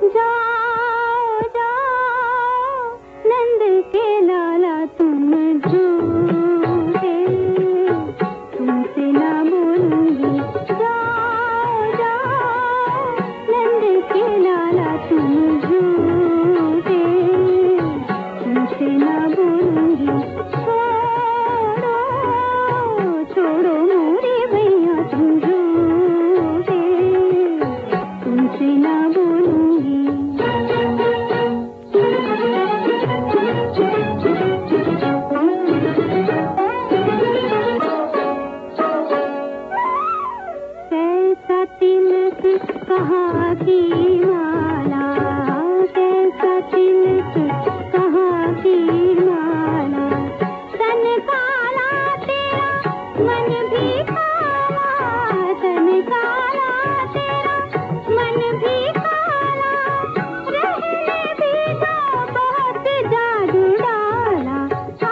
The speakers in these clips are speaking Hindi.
जाओ जाओ नंद के लाला तुम झूठे, तुमसे ना बोलूंगी। जाओ जाओ नंद के लाला तुम झूठे, तुमसे ना बोलूंगी। छोड़ो छोड़ो मोरे भैया तुम झूठे, तुमसे ना बोलूंगी। कैसा तिलक कहाँ की माला, कैसा तिलक कहाँ की माला, तन काला तेरा मन भी काला, तन काला तेरा मन भी काला, रहने भी तो बहुत जादू डाला।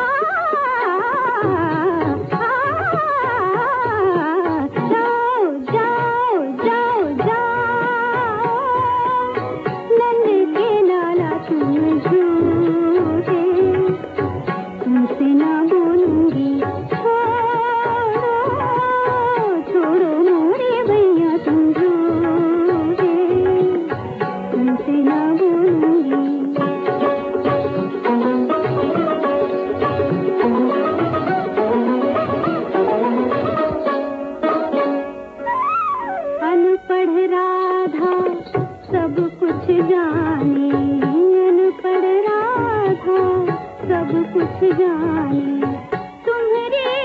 जाओ जाओ जाओ जाओ नंद के लाला तुम झूठे, तुमसे ना बोलूंगी। छोड़ो छोड़ो मोरे भैया तुम झूठे, तुमसे ना बोलूंगी। अनपढ़ राधा सब कुछ जाने, अनपढ़ राधा सब कुछ जाने, तुम्हारे